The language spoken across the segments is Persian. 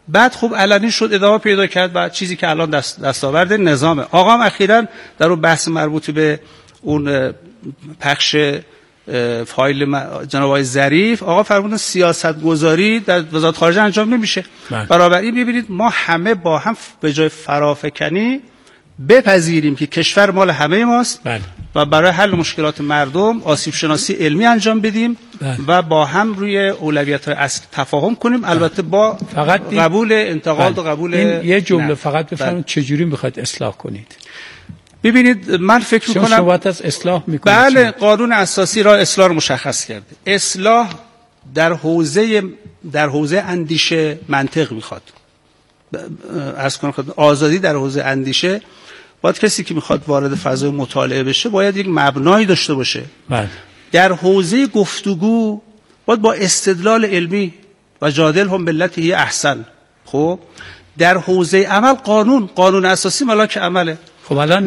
بعد خب علنی شد، ادامه پیدا کرد و چیزی که الان دستاورد نظامه. آقا هم اخیراً در اون بحث مربوط به اون پخش فایل جناب آقای ظریف، آقا فرمودن سیاست گذاری در وزارت خارجه انجام نمیشه. بنابراین ببینید ما همه با هم به جای فرافکنی بپذیریم که کشور مال همه ماست و برای حل مشکلات مردم آسیب شناسی علمی انجام بدیم و با هم روی اولویت‌های اصل تفاهم کنیم، البته با فقط قبول انتقاد و قبول این یه جمله فقط بفرمایید چجوری میخواید اصلاح کنید؟ ببینید من فکر می‌کنم شما از اصلاح می‌کنید. بله، قانون اساسی را اصلاح رو مشخص کرده. اصلاح در حوزه اندیشه منطق میخواد. عرض کنم آزادی در حوزه اندیشه، باید کسی که میخواد وارد فضای مطالعه بشه باید یک مبنایی داشته باشه. در حوزه گفتگو باید با استدلال علمی و جادل هم بالتي احسن. خب در حوزه عمل قانون اساسی ملاک عمله. خب الان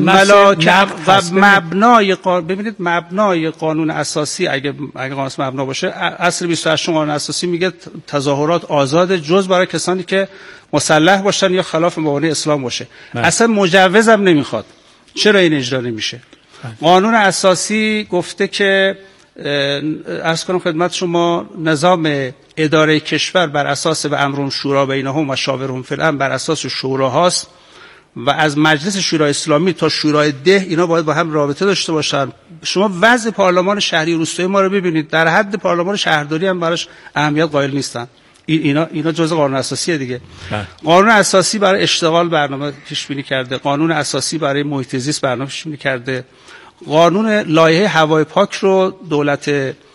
مبنای ببینید مبنای قانون اساسی اگه قانون مبنا باشه، اصل 28 قانون اساسی میگه تظاهرات آزاد جز برای کسانی که مسلح باشن یا خلاف مبانی اسلام باشه. اصلا مجوزم نمیخواد. چرا این اجرا نمیشه؟ قانون اساسی گفته که عرض کنم خدمت شما نظام اداره کشور بر اساس و امر شورا بینهم و شاورهم فی الامر بر اساس شوراهاست و از مجلس شورای اسلامی تا شورای ده اینا باید با هم رابطه داشته باشن. شما وضع پارلمان شهری روستایی ما رو ببینید، در حد پارلمان شهرداری هم براش اهمیت قائل نیستن. اینا جزء قانون اساسیه دیگه. قانون اساسی برای اشتغال برنامه پیش بینی کرده، قانون اساسی برای محیط زیست برنامه پیش بینی کرده، قانون لایحه هوای پاک رو دولت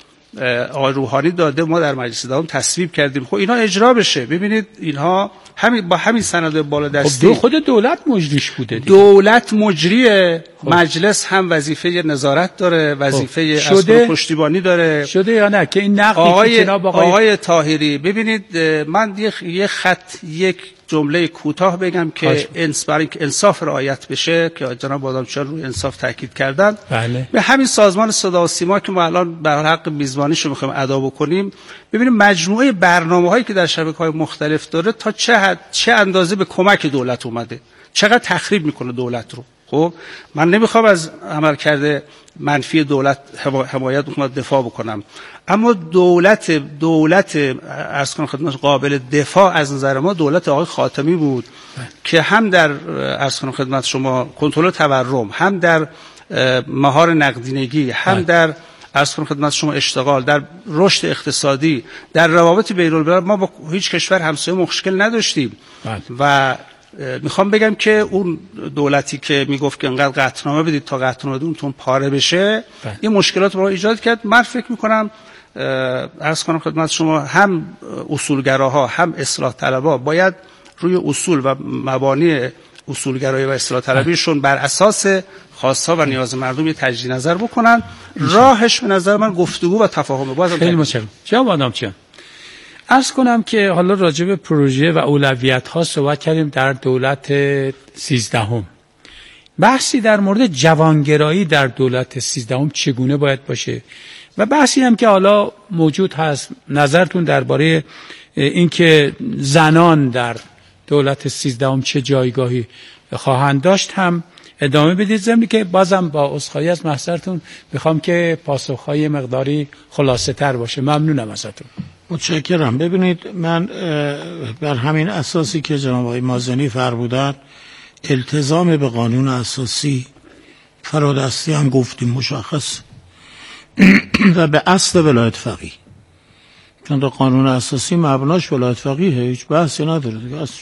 آقای روحانی داده، ما در مجلس دوم تصویب کردیم. خب اینا اجرا بشه. ببینید اینها با همین سند بالا دستی خود دولت مجریش بوده دیگه. دولت مجریه. مجلس هم وضیفه نظارت داره، وظیفه پشتیبانی داره. شده یا نه که این نقدی که جناب آقای طاهری ببینید، من یک جمله کوتاه بگم که برای انصاف رعایت بشه که جناب بادامچیان روی انصاف تاکید کردن. به همین سازمان صدا و سیما که ما الان به حق میزبانیشو میخوایم ادا بکنیم، ببینیم مجموعه برنامه‌هایی که در شبکه‌های مختلف داره تا چه اندازه به کمک دولت اومده، چقدر تخریب میکنه دولت رو. خب من نمیخوام از عملکرد منفی دولت حمایت بکنم، دفاع بکنم، اما دولت عرض کنم خدمت قابل دفاع از نظر ما دولت آقای خاتمی بود که هم در عرض کنم خدمت شما کنترل تورم، هم در مهار نقدینگی، هم در عرض کنم خدمت شما اشتغال، در رشد اقتصادی، در روابط بین‌المللی ما با هیچ کشور همسایه مشکل نداشتیم. و میخوام بگم که اون دولتی که میگفت که انقدر قطعنامه بدید تا قطعنامه اونتون پاره بشه، این مشکلات رو ایجاد کرد. من فکر میکنم عرض کنم خدمت شما هم اصولگراها هم اصلاح طلبها باید روی اصول و مبانی اصولگرایی و اصلاح طلبیشون بر اساس خواستها و نیاز مردم یه تجدید نظر بکنن. راهش به نظر من گفتگو و تفاهمه. بازم خیلی متشکرم. جناب آدمچیان، عرض کنم که حالا راجع به پروژه و اولویت ها صحبت کردیم در دولت 13ام. بحثی در مورد جوانگرایی در دولت 13ام چگونه باید باشه و بحثی هم که حالا موجود هست، نظرتون درباره اینکه زنان در دولت 13ام چه جایگاهی خواهند داشت هم ادامه بدید. ضمن که بازم با عذرخواهی از محضرتون میخوام که پاسخهای مقداری خلاصه تر باشه. ممنونم ازتون. متشکرم. ببینید من بر همین اساسی که جناب آقای مازنی فرمودند، التزام به قانون اساسی فرادستی هم گفتیم مشخص و به اصل ولایت فقیه، چون قانون اساسی مبناش ولایت فقیه، هیچ بحثی نداره دیگه اصلش.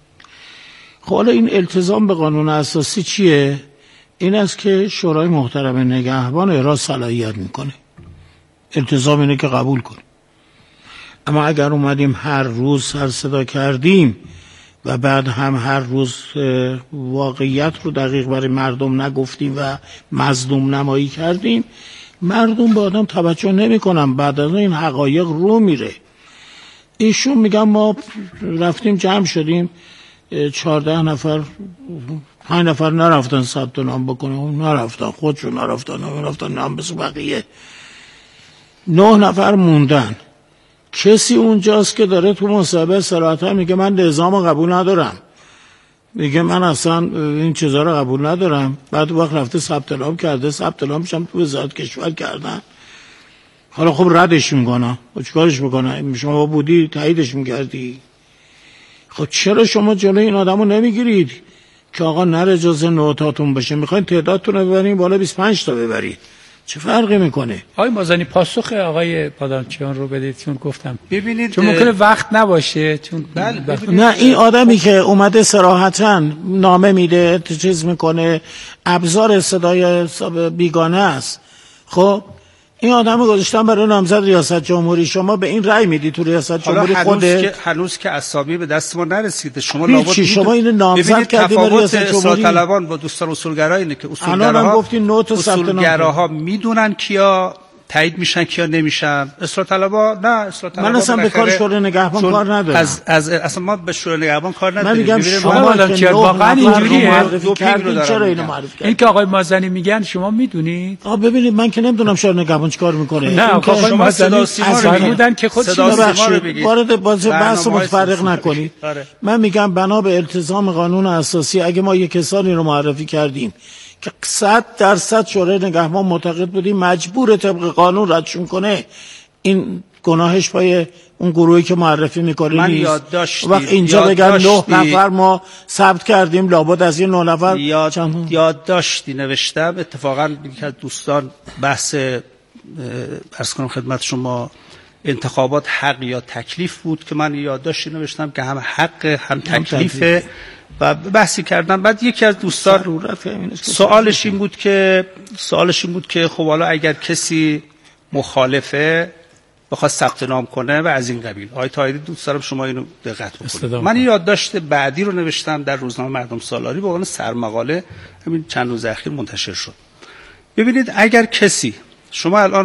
خب حالا این التزام به قانون اساسی چیه؟ این است که شورای محترم نگهبان احراز صلاحیت میکنه. التزام اینه که قبول کنه. اما اگر اومدیم هر روز سر صدا کردیم و بعد هم هر روز واقعیت رو دقیق برای مردم نگفتیم و مظلوم نمایی کردیم، مردم به آدم توجه نمی کنن. بعد از این حقایق رو میره. ایشون میگن ما رفتیم جمع شدیم 14 نفر 5 نفر نرفتن ثبت نام بکنن، نرفتن خودشون نرفتن نام بس بقیه 9 نفر موندن. کسی اونجاست که داره تو مصاحبه صراحتا میگه من نظام قبول ندارم، میگه من اصلا این چیزا رو قبول ندارم، بعد وقت رفته ثبت نام کرده، ثبت نامش هم تو وزارت کشور کردن، حالا خب ردش میکنه، چیکارش میکنه؟ شما بودی تاییدش میکردی. خب چرا شما جلوی این آدمو نمیگیرید که آقا نره جز نوتاتون بشه، میخواین تعدادتون رو ببرین بالا 25 تا ببرید، چه فرقی میکنه؟ آقای مازنی پاسخ آقای بادامچیان رو بدید، چون گفتم ببینید چون ممکنه وقت نباشه، چون نه این آدمی که اومده صراحتاً نامه میده، چیز میکنه، ابزار صدای بیگانه است. خب این آدمو گذاشتن برای نامزد ریاست جمهوری، شما به این رأی میدی تو ریاست جمهوری؟ هنوز که اسامی به دست ما نرسیده. شما لابد شما اینو نامزد کردید به ریاست جمهوری. اصلاح طلبان با دوستان اصولگرا اینه که اصولگراها میدونن کیا تایید میشن کیا نمیشن. اصلاح طلبا نه، اصلاح طلبا من اصلا به کار شورای نگهبان کار ندارم. اصلا ما به شورای نگهبان کار نداریم. من میگم شما که واقعا اینجوریه. چرا اینو معرفی کردید؟ این که آقای مازنی میگن شما میدونید؟ ببینید من که نمیدونم شورای نگهبان چیکار میکنه. نه آقای مازنی فرمودن که خود وارد بحث متفرق نکنید. من میگم بنا به التزام قانون اساسی اگه ما یک کسانی رو معرفی کردیم که 100% شورای نگهبان معتقد بودیم مجبور طبق قانون ردشون کنه، این گناهش پای اون گروهی که معرفی میکنه نیست. وقت اینجا بگن 9 نفر ما ثبت کردیم، لابد از این 9 نفر یادداشتی نوشتم. اتفاقا یکی از دوستان بحث عرض کنم خدمت شما انتخابات حق یا تکلیف بود که من یادداشتی نوشتم که هم حق هم تکلیفه و بحثی کردم. بعد یکی از دوستان سوالش این بود که خب حالا اگر کسی مخالفه بخواد ثبت نام کنه و از این قبیل، آقای طاهری دوست دارم شما اینو دقت بکنید. من این یادداشت بعدی رو نوشتم در روزنامه مردم سالاری به عنوان سرمقاله، همین چند روز اخیر منتشر شد. ببینید اگر کسی شما الان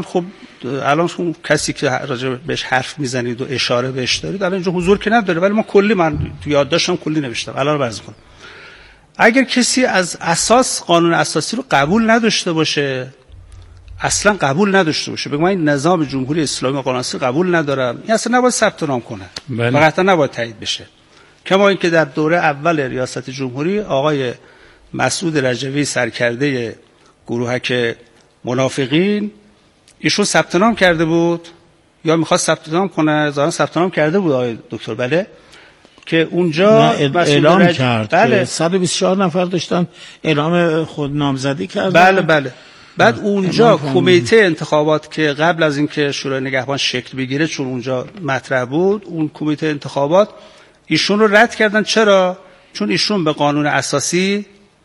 کسی که راجع بهش حرف میزنید و اشاره بهش دارید الان اینجا حضور که نداره، ولی من تو یادداشتم کلی نوشتم، الان بررسی کنم. اگر کسی از اساس قانون اساسی رو قبول نداشته باشه، اصلا قبول نداشته باشه، بگم من این نظام جمهوری اسلامی قانون اساسی قبول ندارم، این اصلا نباید ثبت نام کنه و قطعا نباید تایید بشه. کما اینکه در دوره اول ریاست جمهوری آقای مسعود رجوی سرکرده گروهک منافقین ایشون ثبت نام کرده بود یا میخواست ثبت نام کنه، ظاهرا ثبت نام کرده بود آقای دکتر، بله، که اونجا اعلام کرد. بله 124 نفر داشتن اعلام خود نامزدی کردن. بله. بعد اونجا کمیته انتخابات که قبل از اینکه شورای نگهبان شکل بگیره، چون اونجا مطرح بود، اون کمیته انتخابات ایشون رو رد کردن. چرا؟ چون ایشون به قانون اساسی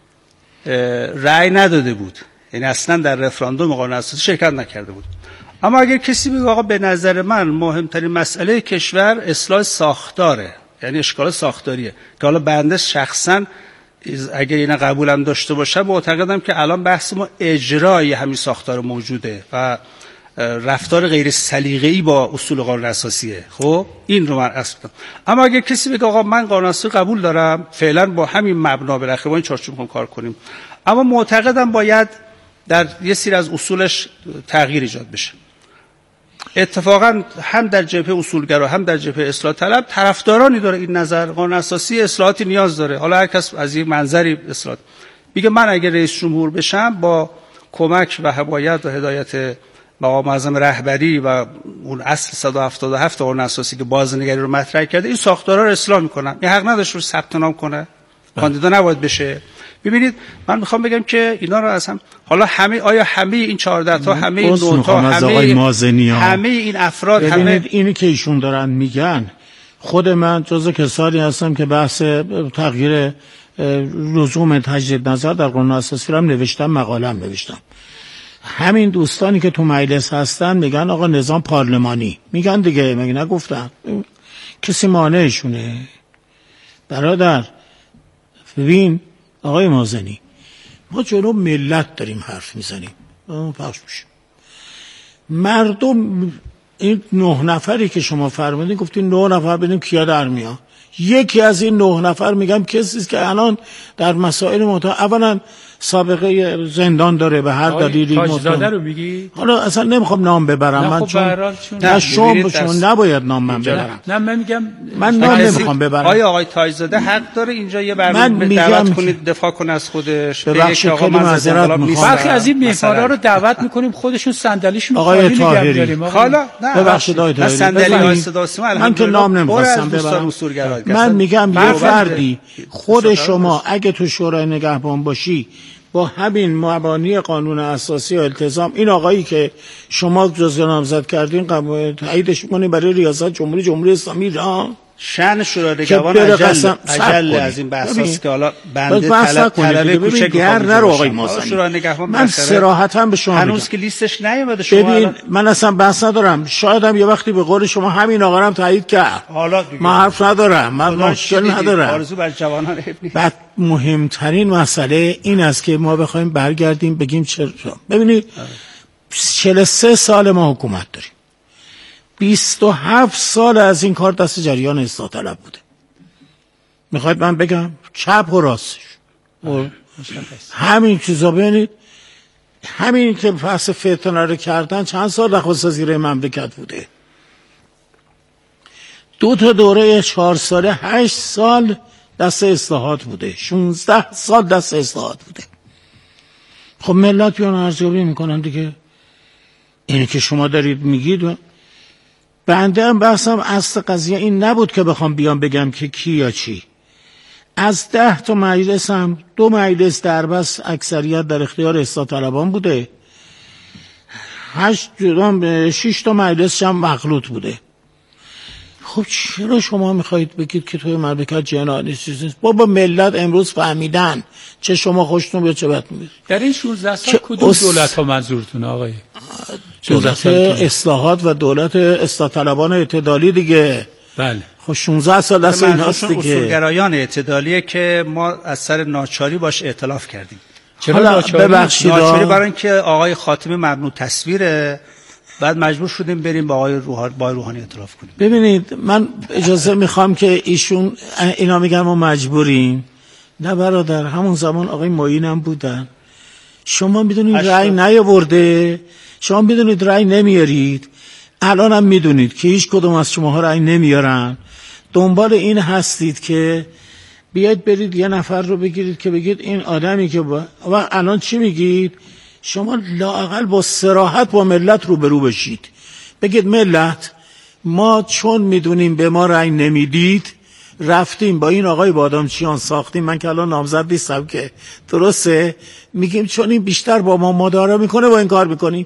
رأی نداده بود، یعنی اصلا در رفراندوم قانون اساسی شرکت نکرده بود. اما اگر کسی بگه آقا به نظر من مهمترین مسئله کشور اصلاح ساختاره، یعنی اشکال ساختاریه، که حالا بنده شخصا اگر اینا قبولم داشته باشم معتقدم که الان بحث ما اجرای همین ساختار موجوده و رفتار غیر سلیقه‌ای با اصول قانون اساسیه. خب این رو من اصلا. اما اگر کسی بگه آقا من قانون اساسی قبول دارم، فعلا با همین مبنا بالاخره با این چارچوب می‌خوام کار کنیم، اما معتقدم باید در یه سری از اصولش تغییر ایجاد بشه. اتفاقا هم در جبهه اصولگرا هم در جبهه اصلاح طلب طرفدارانی داره این نظر، قانون اساسی اصلاحاتی نیاز داره. حالا هر کس از این منظری اصلاحات میگه من اگه رئیس جمهور بشم با کمک و حمایت و هدایت مقام معظم رهبری و اون اصل 177 قانون اساسی که بازنگری رو مطرح کرده، این ساختارا رو اصلاح میکنم. این حق نداشت رو ثبت نام کنه، کاندیدا نباید بشه. ببینید من میخوام بگم که اینا رو از هم، حالا همه این 14 تا همه این 9 تا همه این افراد، همه اینی که ایشون دارن میگن، خود من جزو کسانی هستم که بحث تغییر لزوم تجدید نظر در قانون اساسی رو هم نوشتم، مقاله هم نوشتم. همین دوستانی که تو مجلس هستن میگن آقا نظام پارلمانی، میگن دیگه، مگه نگفتن؟ کسی مانعشونه؟ برادر ببین آقای مازنی، ما جلو ملت داریم حرف میزنیم، پخش میشه مردم. این 9 نفری که شما فرمودین، گفتین 9 نفر ببینیم کیا در میاد. یکی از این 9 نفر میگم کسی است که الان در مسائل اولا سابقه زندان داره به هر دلیلی. تاجزاده رو میگی؟ حالا اصلا نمیخوام نام ببرم من، چون شما نباید نام من ببرم. نه من میگم من نام نمیخوام ببرم. آقای تاجزاده حق داره اینجا یه برنامه دعوت کنید دفاع کنه از خودش. ببخشید خیلی معذرت میخوام. برخی از این میهمانا رو دعوت میکنیم خودشون صندلیشون آقای طاهری. حالا ببخشید آقای طاهری. صندلی های صدا سیما من که نام نمیخواستم ببرم. من میگم یه فردی خود شما اگه تو شورای نگهبان باشی با همین مبانی قانون اساسی و التزام، این آقایی که شما جزو نامزد کردین قبول تاییدش می‌کنین برای ریاست جمهوری اسلامی ایران؟ شأن شورای نگهبان اجل از این بحثاست که حالا بنده طلبه کوچک نرو آقای مازنی. من صراحتاً به شما هنوز که لیستش نیومده. شما ببین من اصلا بحث ندارم، شاید هم یه وقتی به قول شما همین آقا هم تایید کرد. حالا دیگه من حرف ندارم، من مشکل ندارم. آرزو بر جوانان بعد مهمترین مسئله این است که ما بخوایم برگردیم بگیم چرا. ببینید 43 سال ما حکومت داریم، 27 سال از این کار دست جریان اصلاح طلب بوده. میخواید من بگم چپ و راستش همین چیزا. ببینید همین که بحث فتنه رو کردن چند سال نخست وزیر مملکت بوده، 2 تا دوره 4 ساله 8 سال دست اصلاحات بوده، 16 سال دست اصلاحات بوده. خب ملت بیان ارزیابی میکنن دیگه. اینی که شما دارید میگید بنده هم بحثم اصل قضیه این نبود که بخوام بیام بگم که کی یا چی. از 10 تا مجلس هم 2 مجلس در بس اکثریت در اختیار اصلاح طلبان بوده، 6 تا مجلس هم مخلوط بوده. خب چرا شما میخواهید بگید که توی مملکت جنایی نیست؟ بابا ملت امروز فهمیدن چه شما خوشتون بیاد چه بد میاد. در این 16 سال کدوم دولت ها منظورتون آقای؟ دولت اصلاحات و دولت اصلاح طلبان اعتدالی دیگه. بله. خب 16 سال دست ایناست دیگه. اصولگرایان اعتدالیه که ما از سر ناچاری باش ائتلاف کردیم. چرا ببخشید ناچاری؟ برای اینکه آقای خاتمی ممنوع تصویره، بعد مجبور شدیم بریم با آقای روحانی ائتلاف کنیم. ببینید من اجازه میخوام که ایشون اینا میگن ما مجبوریم. نه برادر، همون زمان آقای معین هم بودن. شما میدونید رأی نیاورده، شما میدونید رأی نمیارید، الان هم میدونید که هیچ کدوم از شماها رأی نمیارن. دنبال این هستید که بیاید برید یه نفر رو بگیرید که بگید این آدمی که و الان چی میگید؟ شما لااقل با صراحت با ملت روبرو بشید، بگید ملت ما چون میدونیم به ما رأی نمیدید رفتیم با این آقای بادامچیان ساختیم، من که الان نامزد نیستم که درسته، میگیم چون این بیشتر با ما مدارا میکنه با این کار میکنیم.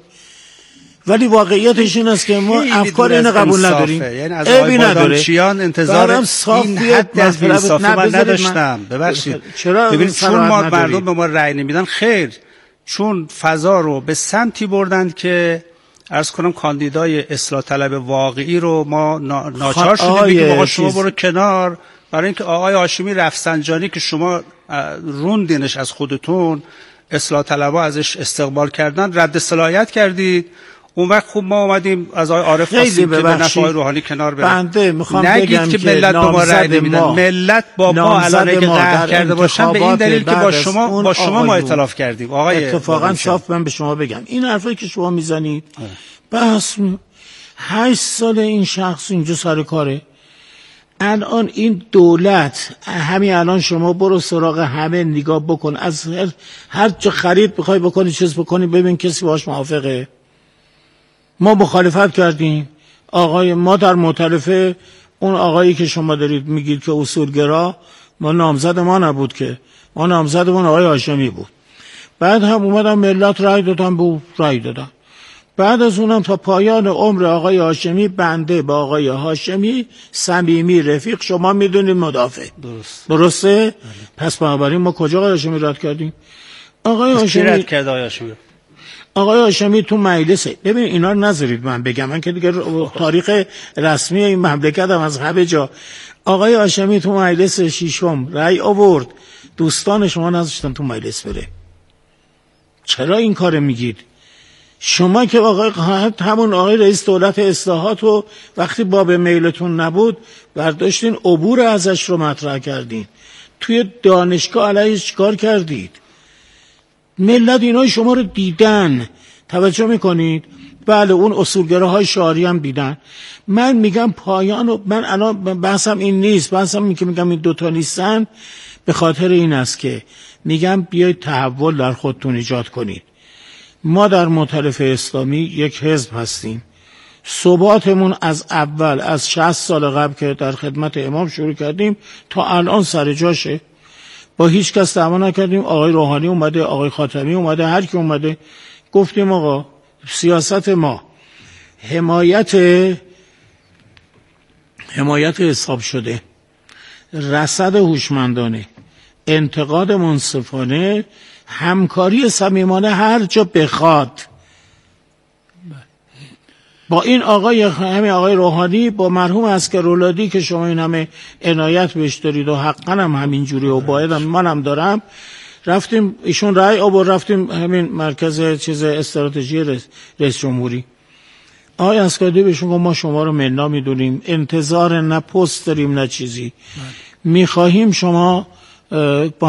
ولی واقعیتش این است که ما افکار اینو قبول نداریم. یعنی از آقای بادامچیان انتظار این حد از انصافی من نداشتم. ببخشید ببینید چون ما مردم به ما رأی نمیدن، خیر، چون فضا رو به سمتی بردند که عرض کنم کاندیدای اصلاح طلب واقعی رو ما ناچار شدیم بگیم آقا شما برو کنار، برای اینکه آقای هاشمی رفسنجانی که شما روندینش از خودتون، اصلاح طلبها ازش استقبال کردن، رد صلاحیت کردید. اون وقت خوب ما اومدیم از آقای عارف خواستیم که به نفع آقای روحانی کنار بریم. بنده میخوام بگم که ملت با ما رأی نمیدن، ملت با ما الان اگه قهر کرده باشن به این دلیل که با شما ما ائتلاف کردیم. آقای اتفاقا صاف من به شما بگم این حرفایی که شما میزنید بس 8 سال این شخص اینجا سر کاره. الان این دولت همین الان شما برو سراغ همه نگاه بکن، از هر جا خرید بخوای بکنی چیز بکنی ببین کسی باهاش موافقه. ما مخالفت کردیم، آقای ما در معترفه اون آقایی که شما دارید میگید که اصولگرا، ما نامزد ما نبود که، ما نامزدمون آقای هاشمی بود. بعد هم اومدن ملت رأی دادن، به رأی دادن. بعد از اونم تا پایان عمر آقای هاشمی بنده با آقای هاشمی صمیمی رفیق، شما میدونید مدافع. درسته؟ پس بنابراین ما کجا آقای هاشمی رد کردیم؟ آقای هاشمی رد کرد. آقای هاشمی تو مجلسه. ببین اینا رو نذارید من بگم، من که دیگه تاریخ رسمی این مملکتم از همه جا. آقای هاشمی تو مجلس ششم رأی آورد، دوستان شما نذاشتن تو مجلس بره. چرا این کار میگید؟ شما که همون آقای رئیس دولت اصلاحات رو وقتی باب میلتون نبود برداشتین عبور ازش رو مطرح کردین، توی دانشگاه علیهش چیکار کردید؟ ملت اینای شما رو دیدن، توجه میکنید؟ بله اون اصولگراهای شعاری هم دیدن. من میگم پایان من الان بحثم این نیست، بحثم این که میگم این دوتا نیستن به خاطر این است که میگم بیایید تحول در خودتون ایجاد کنید. ما در مؤتلف اسلامی یک حزب هستیم، ثباتمون از اول از 60 سال قبل که در خدمت امام شروع کردیم تا الان سر جاشه، با هیچ کس دعوا نکردیم. آقای روحانی اومده، آقای خاتمی اومده، هر کی اومده گفتیم آقا سیاست ما حمایت حساب شده، رصد هوشمندانه، انتقاد منصفانه، همکاری صمیمانه هر جا بخواد. با این همین آقای روحانی، با مرحوم عسکرولادی که شما این همه عنایت بهش دارید و حقا هم همین جوری و باید هم منم دارم، رفتیم ایشون رأی آورد، رفتیم همین مرکز استراتژی رئیس جمهوری. آقای عسکرولادی بهشون گفت ما شما رو منا میدونیم، انتظار نه پست داریم نه چیزی، میخواهیم شما با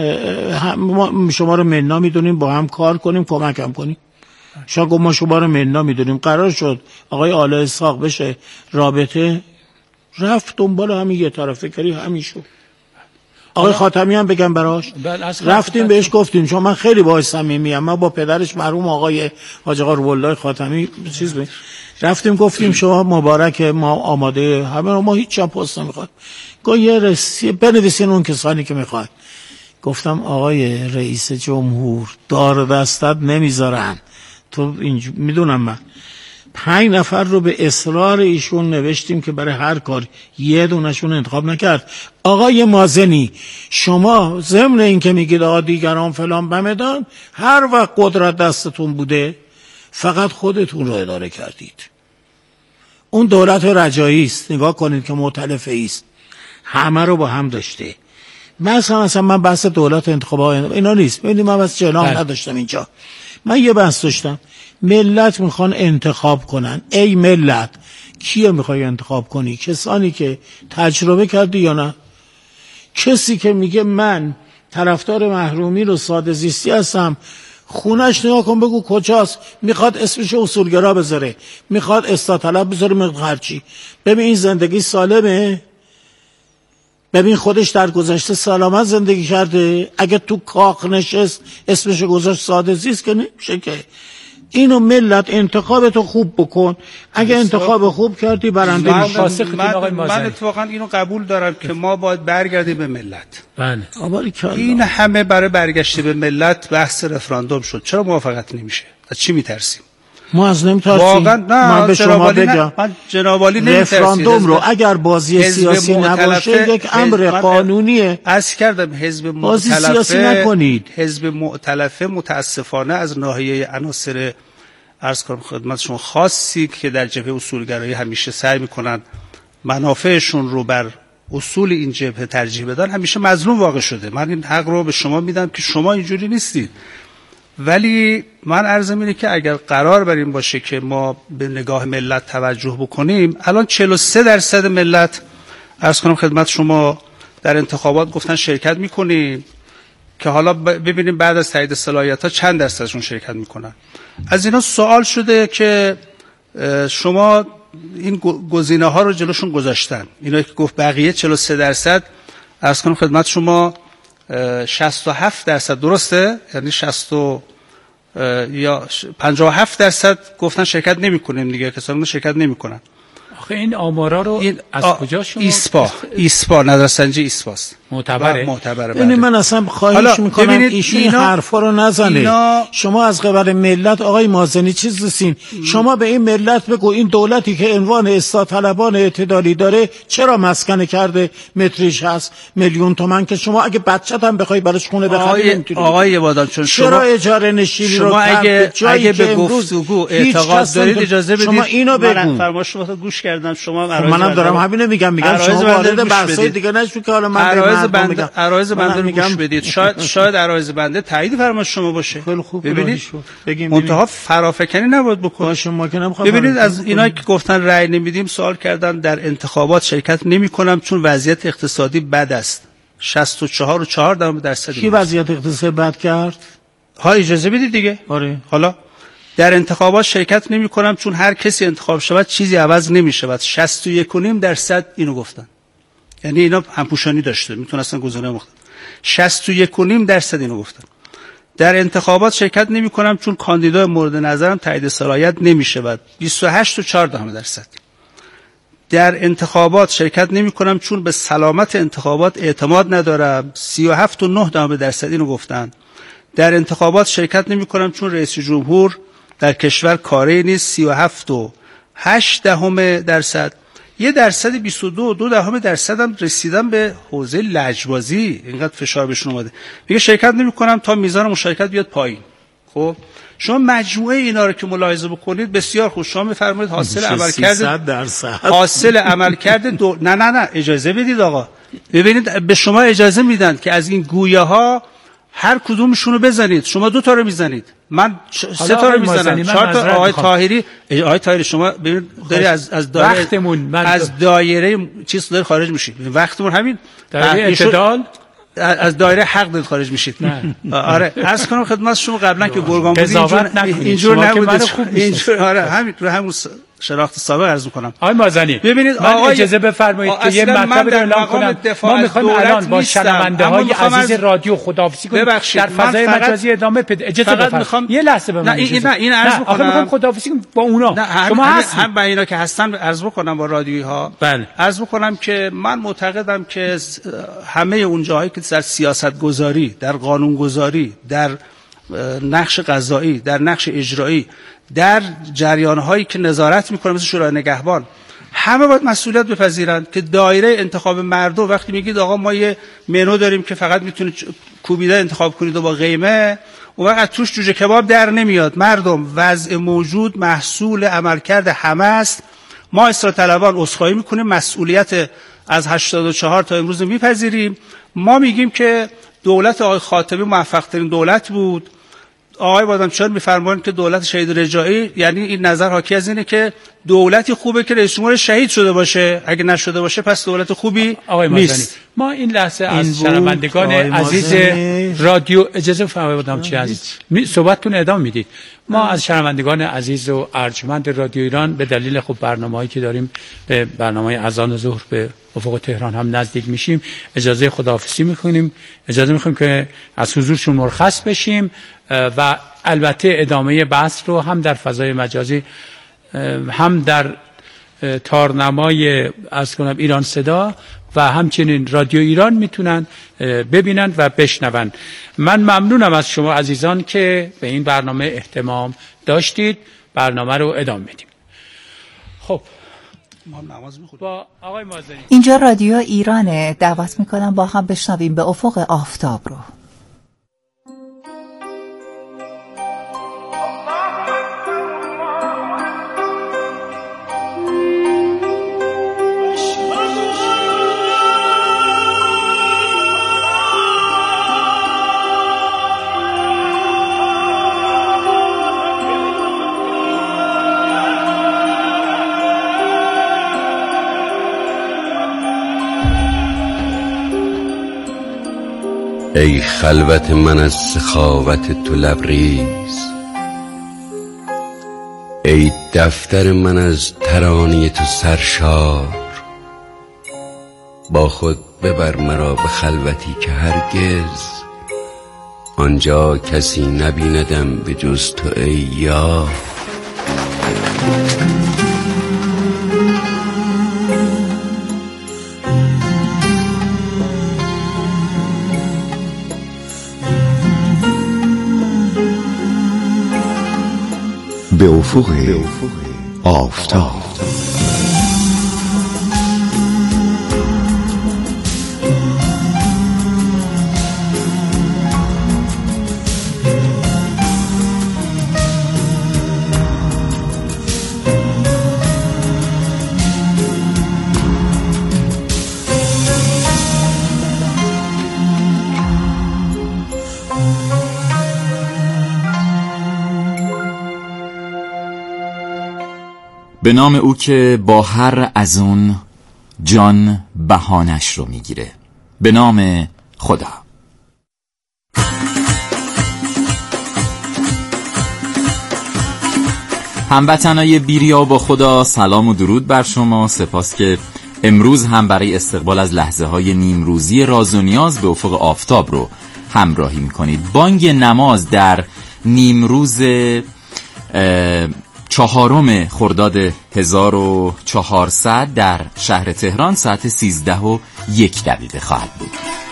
هم شما رو منا میدونیم، با هم کار کنیم، کمک هم کنیم. شما گفت ما شما رو منا میدونیم. قرار شد آقای آل اسحاق بشه رابطه، رفت دنبال همین یه طرفه کاری همین شد. آقای خاتمی هم بگم براش، رفتیم بهش گفتیم چون من خیلی باهاش صمیمیم، من با پدرش مرحوم آقای حاج آقا روح الله خاتمی رفتیم گفتیم شما مبارک، ما آماده همه، ما هیچ چا پست نمیخواد، گفت یه بنویسین اون کسانی که میخواد. گفتم آقای رئیس جمهور دار دستت نمیذارن، تو میدونم من 5 نفر رو به اصرار ایشون نوشتیم که برای هر کار یه دونشون انتخاب نکرد. آقای مازنی شما ضمن این که میگید آقا دیگران فلان بمدان، هر وقت قدرت دستتون بوده فقط خودتون رو اداره کردید. اون دولت رجایی است، نگاه کنید که مؤتلفه است، همه رو با هم داشته. مثلا من بحث دولت انتخابات اینا نیست، ببینید من بس جناح نداشتم اینجا، من یه بحث داشتم. ملت میخوان انتخاب کنن. ای ملت کیه میخوای انتخاب کنی؟ کسانی که تجربه کردی یا نه؟ کسی که میگه من طرفدار محرومی رو ساده زیستی هستم، خونش نگاه کن بگو کجاست، میخواد اسمش اصولگرا بذاره، میخواد اصلاح طلب بذاره، میخواد هرچی. ببین این زندگی سالمه؟ ببین خودش در گذشته سلامت زندگی کرده؟ اگه تو کاخ نشست اسمش گذاشت ساده زیست که نمیشه که. اینو ملت انتخابتو خوب بکن، اگه انتخاب خوب کردی برنده میشی. من اتفاقا اینو قبول دارم که ما باید برگردیم به ملت. بله. این همه برای برگشت به ملت بحث رفراندوم شد، چرا موافقت نمیشه؟ از چی میترسیم؟ ما از نمیترسیم. واقعا نه، من به شما بگم جناب عالی نمیترسید. رفراندوم رو اگر بازی سیاسی نباشه یک امر قانونیه. عرض کردم حزب بازی سیاسی نکنید. حزب مؤتلفه متاسفانه از ناحیه عناصر عرض کنم خدمت شما خاصی که در جبهه اصولگرایی همیشه سعی میکنن منافعشون رو بر اصول این جبهه ترجیح بدن، همیشه مظلوم واقع شده. من این حق رو به شما میدم که شما اینجوری نیستید، ولی من عرضم اینه که اگر قرار بر این باشه که ما به نگاه ملت توجه بکنیم، الان 43% ملت عرض کنم خدمت شما در انتخابات گفتن شرکت میکنیم، که حالا ببینیم بعد از تایید صلاحیت‌ها چند درصدشون شرکت میکنن. از اینا سوال شده که شما این گزینه‌ها رو جلوشون گذاشتن، اینا که گفت بقیه 43% عرض کنم خدمت شما 67% درسته؟ یعنی 60 یا 57% گفتن شرکت نمی‌کنیم دیگه، کسانی شرکت نمی‌کنن. آخه این آمارا رو از کجا شما؟ ایسپا نظرسنجی ایسپاست. معتبره. یعنی من اصلا خواهش میکنم ایشون این حرفا رو نزنه. شما از قبل ملت آقای مازنی چیز رسین، شما به این ملت بگو این دولتی که عنوان اصلاح طلبان اعتدالی داره چرا مسکن کرده متریش هست 1,000,000 تومان که شما اگه بچت هم بخوای براش خونه بخری نمیتونی. آقای بادام چون چرا اجاره نشینی رو اگه به گفتگو اعتقاد دارید اجازه بدید شما اینو بگو. من فرمایش شما گوش کردم، شما منم دارم همینو میگم شما وارد بحثای دیگه نشو که حالا من عرایض بنده رو گوش بدید. شاید عرایض بنده تایید فرمایش شما باشه. ببینید منتها فرافکنی نباید بکنید. ببینید از اینا که گفتن رأی نمیدیم سوال کردن در انتخابات شرکت نمیکنم چون وضعیت اقتصادی بد است. 64.4% کی وضعیت اقتصادی بد کرد؟ ها اجازه بدید دیگه. آره. حالا در انتخابات شرکت نمی کنم چون هر کسی انتخاب شود چیزی عوض نمی شود. 61.5% اینو گفتن. یعنی اینا همپوشانی داشته، میتونستن گزینه مختلف. 61.5% اینو گفتن. در انتخابات شرکت نمی کنم چون کاندیدای مورد نظرم تایید صلاحیت نمی شود. 28.4%. در انتخابات شرکت نمی کنم چون به سلامت انتخابات اعتماد ندارم. 37.9% اینو گفتن. در انتخابات شرکت نمی کنم چون رئیس جمهور در کشور کاری نیست. 37.8%. 22.2% هم رسیدن به حوزه لجبازی، اینقدر فشار بهشون اومده. میگه شرکت نمی کنم تا میزان مشارکت بیاد پایین. خب شما مجموعه اینا رو که ملاحظه بکنید بسیار خوب. شما میفرمایید حاصل عملکرد نه اجازه بدید آقا. ببینید به شما اجازه میدن که از این گویاها هر کدومشون رو بزنید. شما 2 تا رو میزنید، من 3 تا رو میزنم، 4 تا. آقای طاهری شما ببینید داری از دایره چیز داری خارج میشید. وقتمون همین دایره اعتدال از دایره حق دل خارج میشید. آره عرض کنم خدمت شما قبلا که گرگان بودی اینجور نبود. اینجور آره همون شناخت سابق عرض می‌کنم. آقای مازنی ببینید من اجازه بفرمایید که یه مطلب رو اعلام کنم. ما می‌خوایم الان با شنونده‌های عزیز رادیو خداحافظی کنیم، در فضای مجازی ادامه پیدا. اجازه بفرمایید یه لحظه به من نه این عرض می‌کنم. آخه می‌خوام خداحافظی کنم با اونا. شما هم با اینا که هستن عرض بکنم با رادیویی‌ها. بله. عرض می‌کنم که من معتقدم که همه اون جاهایی که در سیاست‌گذاری، در قانون‌گذاری، در نقش قضایی، در نقش اجرایی، در جریان‌هایی که نظارت می‌کنه مثل شورای نگهبان، همه باید مسئولیت بپذیرند که دایره انتخاب مردم. وقتی میگید آقا ما یه منو داریم که فقط میتونید کوبیده انتخاب کنید و با قیمه، اون وقت توش جوجه کباب در نمیاد. مردم وضع موجود محصول عملکرد همه است. ما اصلاح طلبان عذرخواهی میکنیم، مسئولیت از 84 تا امروز میپذیریم. ما میگیم که دولت آقای خاتمی موفق ترین دولت بود. آقای بادامچیان میفرمایند که دولت شهید رجایی، یعنی این نظر حاکی از اینه که دولتی خوبه که رئیس جمهور شهید شده باشه، اگه نشده باشه پس دولت خوبی نیست. ما این لحظه از شنوندگان عزیز رادیو اجازه بفرمایید بادامچی عزیز صحبتتون ادامه میدید. ما از شنوندگان عزیز و ارجمند رادیو ایران به دلیل خب برنامه‌ای که داریم به برنامه اذان ظهر به افق تهران هم نزدیک میشیم، اجازه خداحافظی میکنیم. اجازه میخوایم که از حضورشون مرخص بشیم و البته ادامه بحث رو هم در فضای مجازی هم در تارنمای از کنم ایران صدا و همچنین رادیو ایران میتونن ببینن و بشنون. من ممنونم از شما عزیزان که به این برنامه اهتمام داشتید. برنامه رو ادامه میدیم. خب با آقای مازنی اینجا رادیو ایرانه. دعوت میکنم با هم بشنویم به افق آفتاب رو. ای خلوت من از سخاوت تو لبریز، ای دفتر من از ترانه تو سرشار، با خود ببر مرا به خلوتی که هرگز آنجا کسی نبیندم به جز تو ای یار. به افق آفتاب. به نام او که با هر اذون جان بهانش رو میگیره. به نام خدا. هموطنای بیریا با خدا، سلام و درود بر شما. سپاس که امروز هم برای استقبال از لحظه های نیمروزی راز و نیاز به افق آفتاب رو همراهی میکنید. بانگ نماز در نیمروز 4 خرداد 1400 در شهر تهران ساعت 13:01 خواهد بود.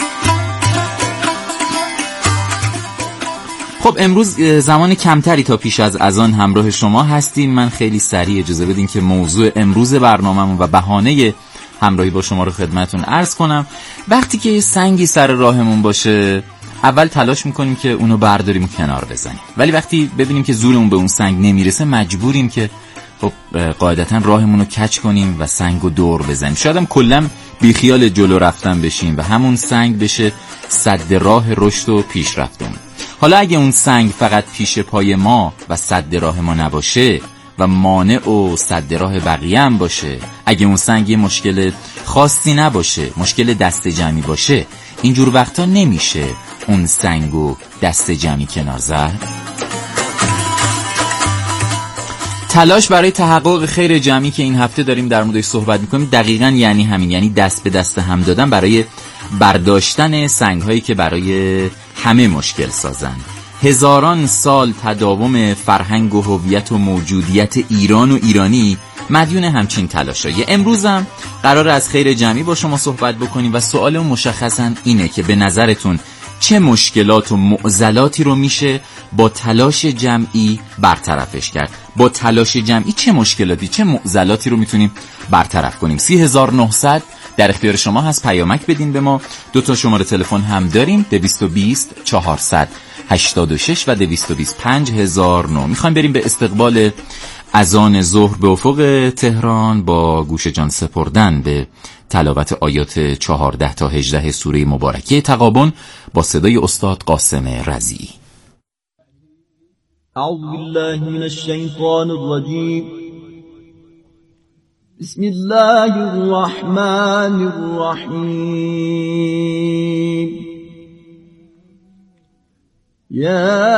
خب امروز زمان کمتری تا پیش از اذان همراه شما هستیم. من خیلی سریع اجازه بدین که موضوع امروز برنامه‌مون و بهانه همراهی با شما رو خدمتون عرض کنم. وقتی که سنگی سر راهمون باشه، اول تلاش میکنیم که اونو برداریم و کنار بزنیم، ولی وقتی ببینیم که زورمون به اون سنگ نمیرسه، مجبوریم که خب قاعدتا راهمون رو کج کنیم و سنگو دور بزنیم. شاید هم کلا بیخیال جلو رفتن بشیم و همون سنگ بشه سد راه رشد و پیشرفتمون. حالا اگه اون سنگ فقط پیش پای ما و سد راه ما نباشه و مانع و سد راه بقیه هم باشه، اگه اون سنگ یه مشکل خاصی نباشه، مشکل دست جمعی باشه، اینجور وقتا نمیشه اون سنگو دست جمعی کنار زد. تلاش برای تحقق خیر جمعی که این هفته داریم در موردش صحبت میکنیم دقیقاً یعنی همین، یعنی دست به دست هم دادن برای برداشتن سنگ‌هایی که برای همه مشکل سازن. هزاران سال تداوم فرهنگ و هویت و موجودیت ایران و ایرانی مدیون همچین تلاشایی. امروز هم قرار از خیر جمعی با شما صحبت بکنیم و سوال مشخصاً اینه که به نظرتون چه مشکلات و معضلاتی رو میشه با تلاش جمعی برطرفش کرد؟ با تلاش جمعی چه مشکلاتی، چه معضلاتی رو میتونیم برطرف کنیم؟ 30900 در اختیار شما هست، پیامک بدین به ما. 2 شماره تلفن هم داریم، 220 486 و 220 5009. میخوایم بریم به استقبال اذان ظهر به افق تهران با گوش جان سپردن به تلاوت آیات 14 تا 18 سوره مبارکه تغابن با صدای استاد قاسم رضی. اعوذ بالله من الشیطان الرجیم. بسم الله الرحمن الرحیم. یا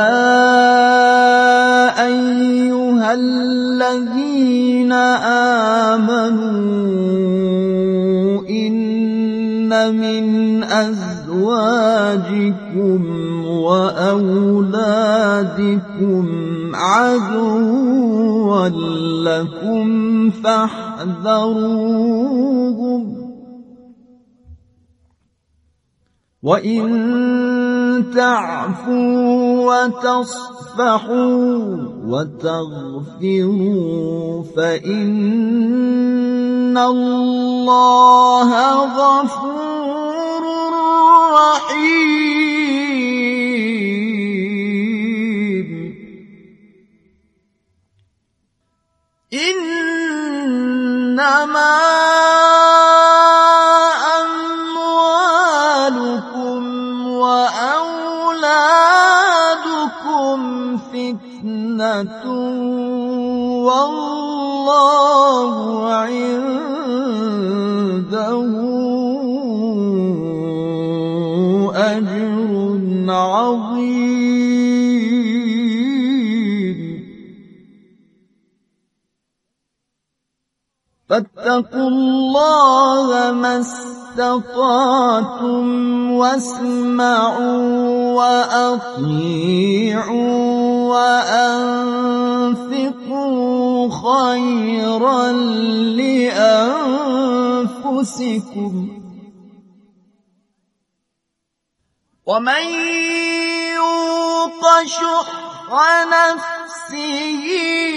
ایها الذین آمنوا ان من ازواجکم و اولادکم عدوا لكم فاحذروهم وإن تعفوا وتصفحوا وتغفروا فإن الله غفور رحيم. إنما أموالكم وأولادكم فتنة والله عنده أجر عظيم. فاتقوا الله ما استطعتم واسمعوا وأطيعوا وأنفقوا خيرا لأنفسكم ومن يوق شح نفسه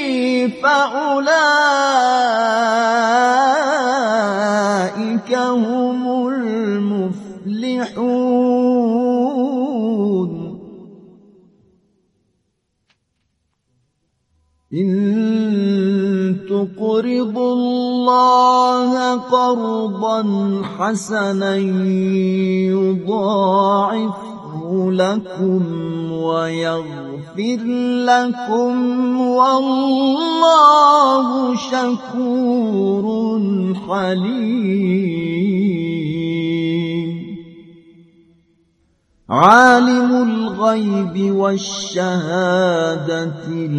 فأولئك هم المفلحون. إن تقرضوا الله قرضا حسنا يضاعفه لكم ويغفر لكم والله شكور حليم. عالم الغيب والشهادة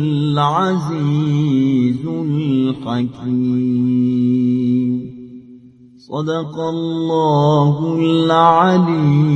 العزيز الحكيم. صدق الله العليم.